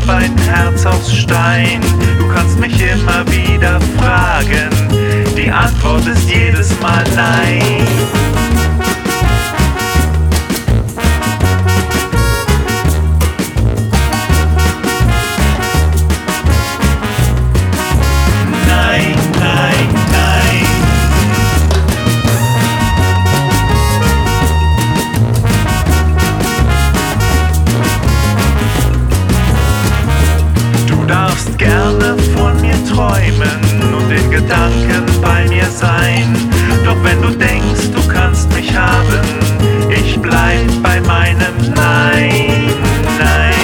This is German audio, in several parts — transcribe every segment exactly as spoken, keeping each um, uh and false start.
hab ein Herz aus Stein. Du kannst mich immer wieder fragen, die Antwort ist jedes Mal nein. Nein, nein, nein. Du darfst gerne von mir träumen und in Gedanken bei mir sein. Doch wenn du denkst, du kannst mich haben, ich bleib bei meinem Nein, nein.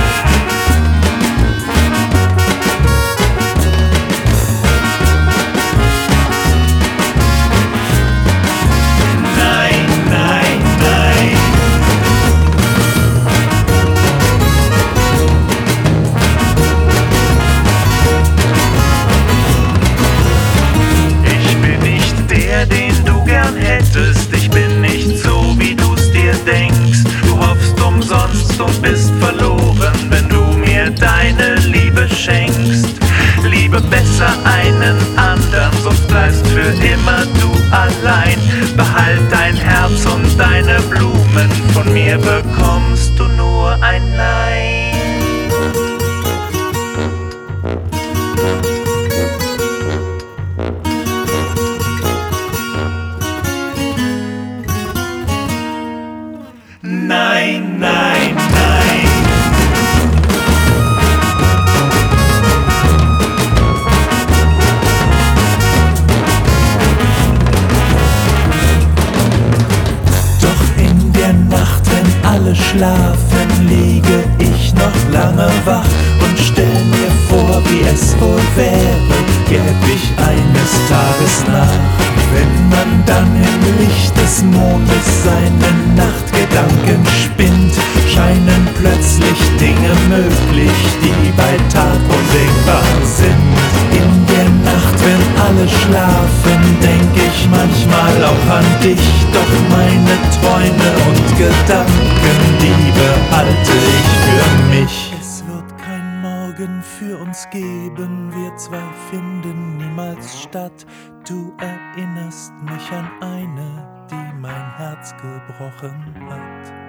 Nein, nein, nein. Ich bin nicht der, den du gern hättest. Ich bin nicht so, wie du's dir denkst. Du hoffst umsonst und bist verloren, wenn du mir deine Liebe schenkst. Liebe besser einen anderen, sonst bleibst für immer du allein. Behalt dein Herz und deine Blumen, von mir bekommst du nur ein Nein. Nein, nein, nein. Doch in der Nacht, wenn alle schlafen, liege ich noch lange wach und stell mir vor, wie es wohl wäre, gäb ich eines Tages nach. Wenn man dann im Licht des Mondes seine Nachtgedanken spinnt, scheinen plötzlich Dinge möglich, die bei Tag undenkbar sind. In der Nacht, wenn alle schlafen, denk ich manchmal auch an dich. Doch meine Träume und Gedanken, die behalte ich für mich. Es wird kein Morgen für uns geben, wir zwei finden niemals statt. Du erinnerst mich an eine, die mein Herz gebrochen hat.